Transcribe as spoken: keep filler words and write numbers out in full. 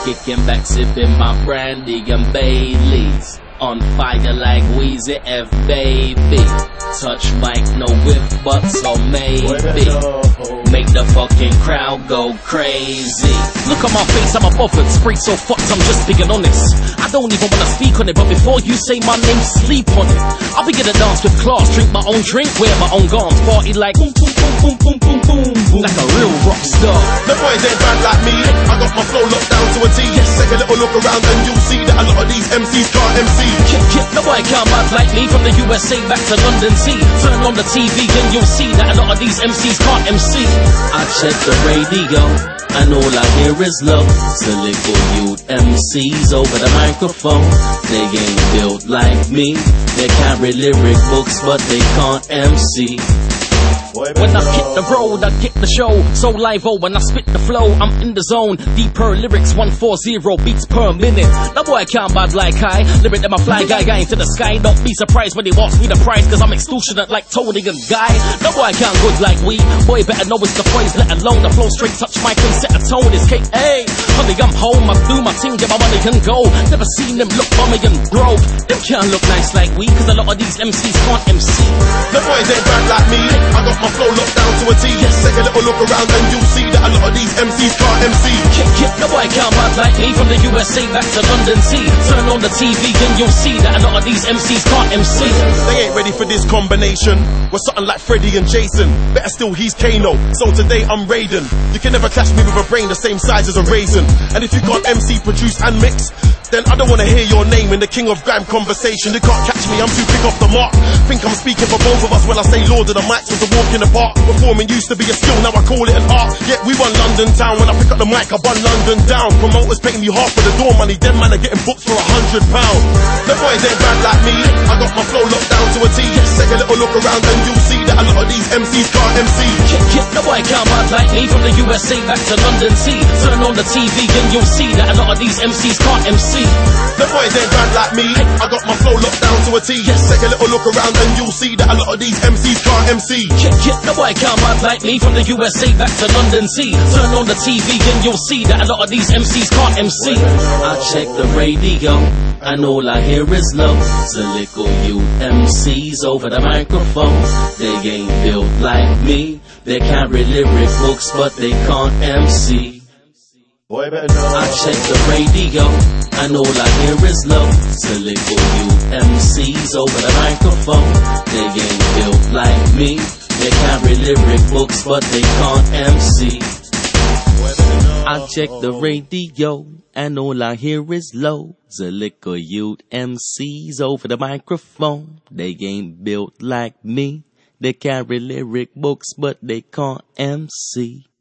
kicking back, sipping my brandy and Baileys. On fire like Weezy F, baby. Touch mic, no whip, but so maybe make the fucking crowd go crazy. Look at my face, I'm a bothered. Sprayed so fucked, I'm just being honest. I don't even wanna speak on it, but before you say my name, sleep on it. I'll begin to dance with class, drink my own drink, wear my own garms, party like boom, boom, boom, boom, boom, boom, boom, boom, like a real rock star. The boys ain't bad like me. I got my flow locked down to a T. Take a little look around and you'll see that a lot of these M Cs can't M C. Kip, kip, the boy can't bad like me. From the U S A back to London Sea. Turn on the T V and you'll see that a lot of these M Cs can't M C. I check the radio and all I hear is love. So little youth M Cs over the microphone. They ain't built like me. They carry lyric books but they can't M C. When I hit the road, I get the show. So live, oh, when I spit the flow, I'm in the zone. Deeper lyrics, one forty beats per minute. The boy can't bad like I. Lyric them a fly guy, guy into the sky. Don't be surprised when he walks me the prize, cause I'm extortionate like Tony and Guy. The boy can't good like we. Boy better know it's the phrase, let alone the flow straight touch mic and set a tone. It's cake, hey, honey, I'm home. I do my thing, get my money and go. Never seen them look bummy and broke. Them can't look nice like we, cause a lot of these M Cs can't M C. The boys ain't bad like me. I got my flow locked down to a T. Take a little look around and you'll see that a lot of these M Cs can't M C. Kick, kick, the boy can't bad like me. From the U S A back to London Sea. Turn on the T V and you'll see that a lot of these M Cs can't M C. They ain't ready for this combination. We're something like Freddy and Jason. Better still, he's Kano. So today I'm Raiden. You can never catch me with a brain the same size as a raisin. And if you can't M C, produce and mix, then I don't wanna hear your name in the King of Grime conversation. You can't catch me, I'm too quick off the mark. Think I'm speaking for both of us when I say Lord of the Mics was a walk in the park. Performing used to be a skill, now I call it an art. Yeah, we run London town. When I pick up the mic, I run London down. Promoters paying me half for the door money. Them man are getting booked for a hundred pounds. The boys ain't bad like me. I got my flow locked down to a T. Take a little look around and you'll see that a lot of these M Cs can't M C. Kick, kick, the boy can't bad like me. From the U S A back to London Sea. Turn on the T V and you'll see that a lot of these M Cs can't M C. The boys ain't bad like me. I got my flow locked down to a T. Take a little look around and you'll see that a lot of these M Cs can't M C. Kick, kick, the boy can't bad like me. From the U S A back to London Sea. Turn on the T V and you'll see that a lot of these M Cs can't M C. I check the radio and all I hear is love. So little you M Cs over the microphone. They ain't built like me. They carry lyric books but they can't M C. Boy, better know. I check the radio and all I hear is love. So little you M Cs over the microphone. They ain't built like me. They carry lyric books but they can't M C. I check the radio and all I hear is low. The liquor youth M Cs over the microphone. They ain't built like me. They carry lyric books but they can't M C.